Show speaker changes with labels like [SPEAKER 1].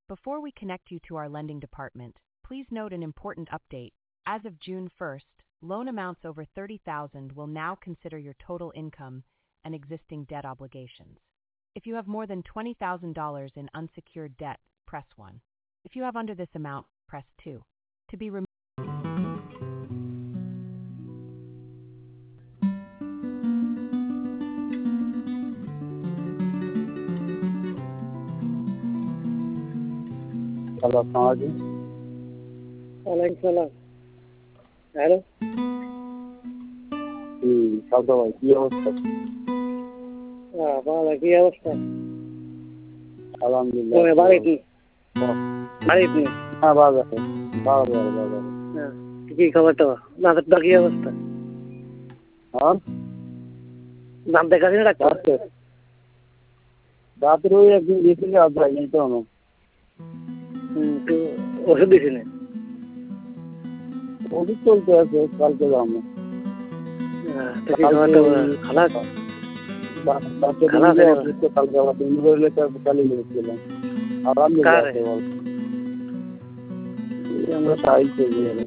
[SPEAKER 1] Before we connect you to our lending department, please note an important update. As of June 1st, loan amounts over $30,000 will now consider your total income and existing debt obligations. If you have more than $20,000 in unsecured debt, press 1. If you have under this amount, press 2. To be removed.
[SPEAKER 2] Hello, আসসালামু আলাইকুম।
[SPEAKER 3] ওয়ালাইকুম সালাম। Hello.
[SPEAKER 2] Salta ভাই, কি অবস্থা?
[SPEAKER 3] ভালো, কি অবস্থা?
[SPEAKER 2] আলহামদুলিল্লাহ।
[SPEAKER 3] বাড়ি কি? বাড়ি কি?
[SPEAKER 2] হ্যাঁ, ভালো আছে। ভালো।
[SPEAKER 3] হ্যাঁ, কি খবর টবর? দাঁতের কি অবস্থা?
[SPEAKER 2] হ্যাঁ,
[SPEAKER 3] দাঁত দেখাচ্ছি না ডাক্তার?
[SPEAKER 2] রাতের ওই একদিন গেছিল, আজ যাইনি তো আমি।
[SPEAKER 3] ওষুধ দিয়েছিলেন?
[SPEAKER 2] ওষুধ চলতে আছে, কালকে যাবো।
[SPEAKER 3] কালকে আবার দিন করলে কালি গেছিলাম। আলহামদুলিল্লাহ, আমরা